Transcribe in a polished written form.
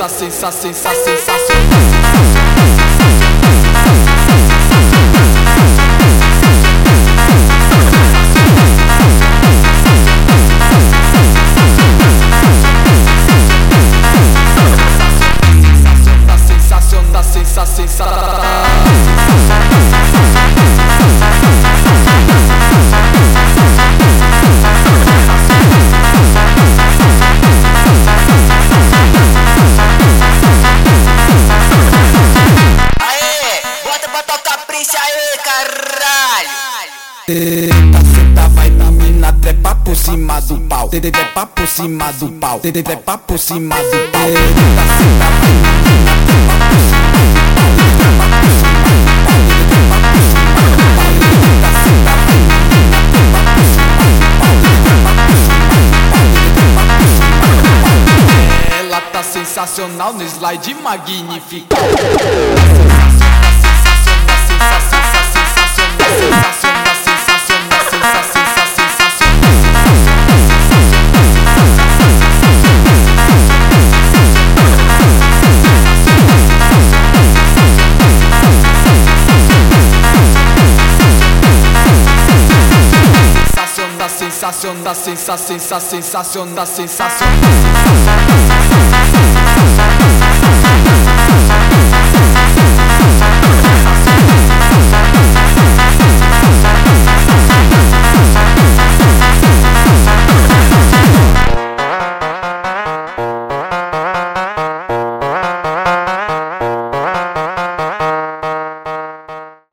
Senta, vai da mina, trepa por cima do pau, trepa por cima do pau, trepa por cima do pau. Senta, vai da mina, trepa por cima do pau, trepa por cima do pau, trepa por cima do pau. Senta, vai da mina, trepa por cima do pau, trepa por cima do pau, trepa por cima do pau. Ela tá sensacional no slide magnifico. Sensacional, sensacional, sensacional, sensacional, sensacional.